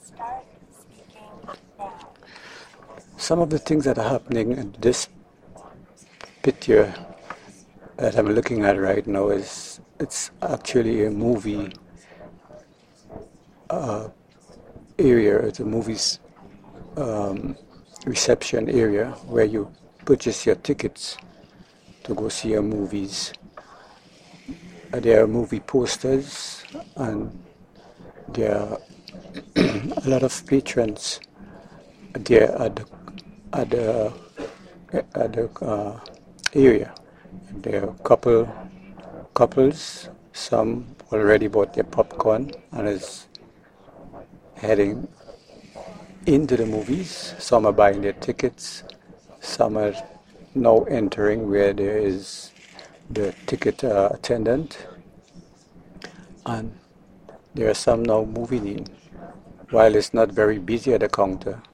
Some of the things that are happening in this picture that I'm looking at right now is it's actually a movie area. It's a movie's reception area where you purchase your tickets to go see your movies. There are movie posters and there are a lot of patrons there at the area. There are couples. Some already bought their popcorn and is heading into the movies. Some are buying their tickets. Some are now entering where there is the ticket attendant, and there are some now moving in. While it's not very busy at the counter,